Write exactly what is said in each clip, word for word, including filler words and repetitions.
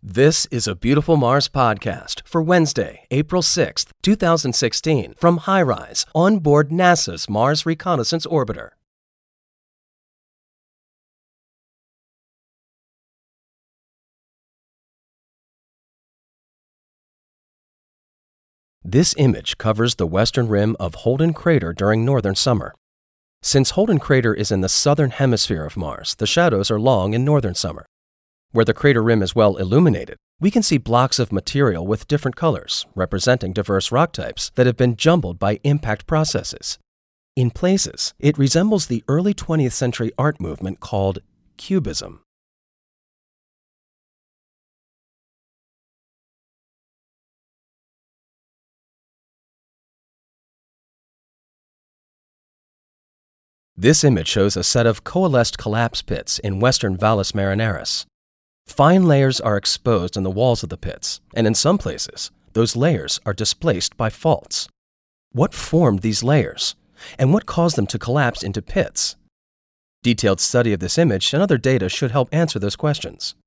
This is a Beautiful Mars podcast for Wednesday, April sixth, twenty sixteen, from HiRISE on board NASA's Mars Reconnaissance Orbiter. This image covers the western rim of Holden Crater during northern summer. Since Holden Crater is in the southern hemisphere of Mars, the shadows are long in northern summer. Where the crater rim is well illuminated, we can see blocks of material with different colors, representing diverse rock types that have been jumbled by impact processes. In places, it resembles the early twentieth century art movement called Cubism. This image shows a set of coalesced collapse pits in western Valles Marineris. Fine layers are exposed in the walls of the pits, and in some places, those layers are displaced by faults. What formed these layers, and what caused them to collapse into pits? Detailed study of this image and other data should help answer those questions.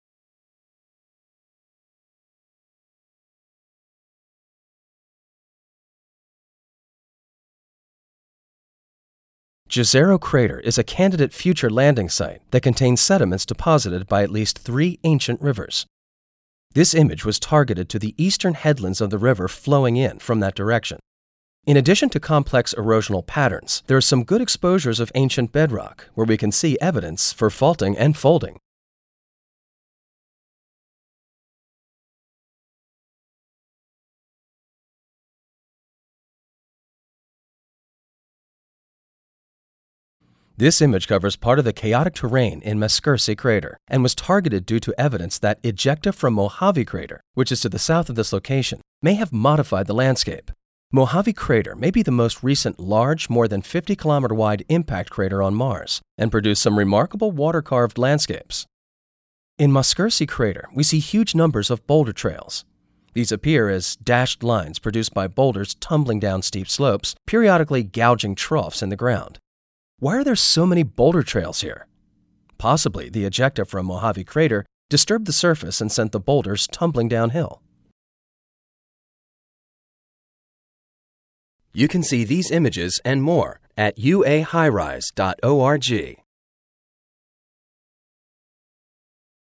Jezero Crater is a candidate future landing site that contains sediments deposited by at least three ancient rivers. This image was targeted to the eastern headlands of the river flowing in from that direction. In addition to complex erosional patterns, there are some good exposures of ancient bedrock where we can see evidence for faulting and folding. This image covers part of the chaotic terrain in Mascurci Crater and was targeted due to evidence that ejecta from Mojave Crater, which is to the south of this location, may have modified the landscape. Mojave Crater may be the most recent large, more than fifty kilometer wide impact crater on Mars and produced some remarkable water-carved landscapes. In Mascurci Crater, we see huge numbers of boulder trails. These appear as dashed lines produced by boulders tumbling down steep slopes, periodically gouging troughs in the ground. Why are there so many boulder trails here? Possibly the ejecta from Mojave Crater disturbed the surface and sent the boulders tumbling downhill. You can see these images and more at u a hirise dot org.